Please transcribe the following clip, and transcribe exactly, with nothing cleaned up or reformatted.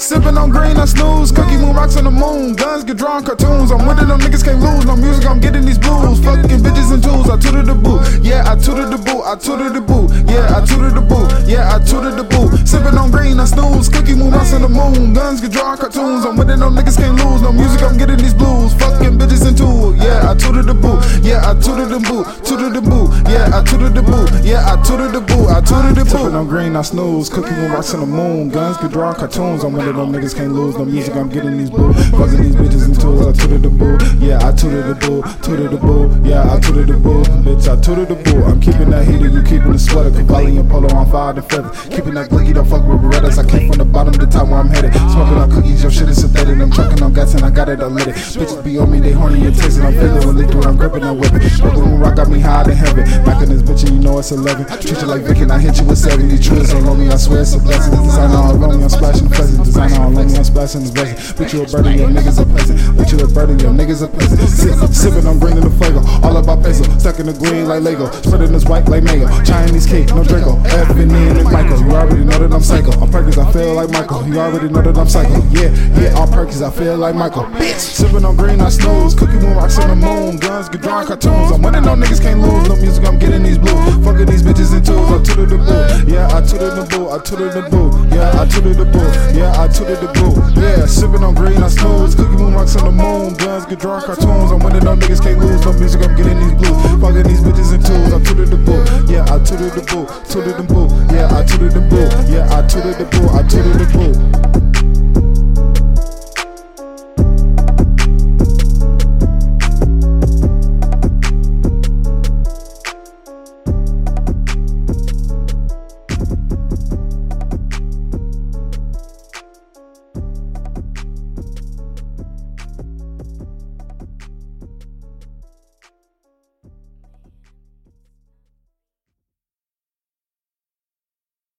Sipping on green, I snooze. Cookie moon rocks on the moon. Guns get drawn, cartoons. I'm winning, them niggas can't lose. No music, I'm getting these blues. Fucking bitches and tools. I tooted the boo. Yeah, I tooted the boo. I tooted the boo. Yeah, I tooted the boo. Yeah, I tooted the boo. Sipping on green, I snooze. Cookie moon rocks on the moon. Guns get drawn, cartoons. I'm winning, them niggas can't lose. No music, I'm getting these blues. Fucking bitches and tools. Yeah, I tooted the boo. Yeah, I tooted the boo. Tooted the boo. Yeah, I tooted the boo. Yeah, I tooted the boo. I tooted the boo. Sipping on green, I snooze. Cookie moon rocks on the moon. Guns get drawn, cartoons. I'm winning, them niggas can't lose. No music, I'm getting these blues. Fucking these bitches and tools. I tooted the boo. Yeah, I tooted the boo. Tooted the boo. Yeah, I tooted the boo. Bitch, I tooted the boo. I'm keeping that heater, you keeping the sweater. Cavalli and polo on fire and feather. Keeping that glicky, don't fuck with Berettas. I came from the bottom to the top where I'm headed. Smoking on cookies, your shit is synthetic. I'm trucking on gas and I got it unlit. Bitches be on me, they horny and tasting. I'm feeling when liquid, I'm gripping, I'm whipping. Purple moon rock got me high in heaven. Back in this bitch and you know it's eleven. Treat you like Vic and I hit you with seventy. True, so on me, I swear it's a blessing. Designer all on me, I'm splashing the present. Designer all on me, I'm splashing the blessing. Bitch, you a birdie, your niggas a peasant. Bitch, you a birdie, your niggas a peasant. Sip, sipping, I'm bringing the flavor. All about peso, stuck in the green like Lego. Spreading this white like mayo. Chinese cake, no Draco. F and N and Michael. You already know that I'm psycho. On Perkins, I feel like Michael. You already know that I'm psycho. Yeah, yeah, on Perkins, I feel like Michael. Bitch, sipping on green, I snooze. Cookie moon rocks on the moon. Guns get drawn, cartoons. I'm winning, no niggas can't lose. No music, I'm getting these blues. Fucking these bitches and tools. I tooted the boo. Yeah, I tooted the boo. I tooted the boo. Yeah, I tooted the boo. Yeah, I tooted the boo. Yeah, sipping on green, I snooze. Cookie moon rocks on the moon. Guns get drawn, cartoons. I'm winning, no niggas can't lose. No music, I'm getting these blues. Fucking these bitches and tools. I tooted the boo. Yeah, I tooted the boo. Tooted the boo. Yeah, I tooted the boo. Yeah, I tooted the boo. I tooted the boo.